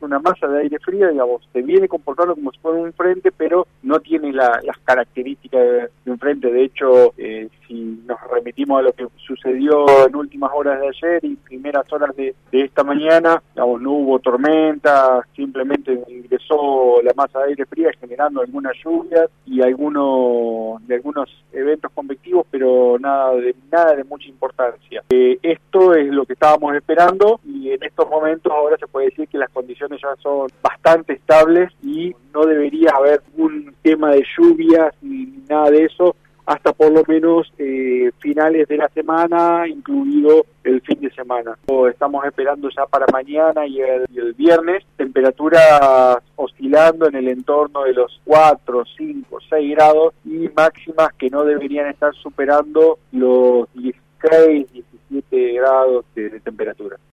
una masa de aire fría, digamos, se viene comportando como si fuera un frente, pero no tiene las características de un frente. De hecho, si nos remitimos a lo que sucedió en últimas horas de ayer y primeras horas de esta mañana, digamos, no hubo tormenta, simplemente ingresó la masa de aire fría generando algunas lluvias y algunos eventos convectivos, pero nada de mucha importancia. Esto es lo que estábamos esperando y en estos momentos ahora se puede decir que las condiciones ya son bastante estables y no debería haber un tema de lluvias ni nada de eso hasta por lo menos finales de la semana, incluido el fin de semana. Estamos esperando ya para mañana y el viernes temperaturas oscilando en el entorno de los 4, 5, 6 grados y máximas que no deberían estar superando los 16, 17 grados de temperatura.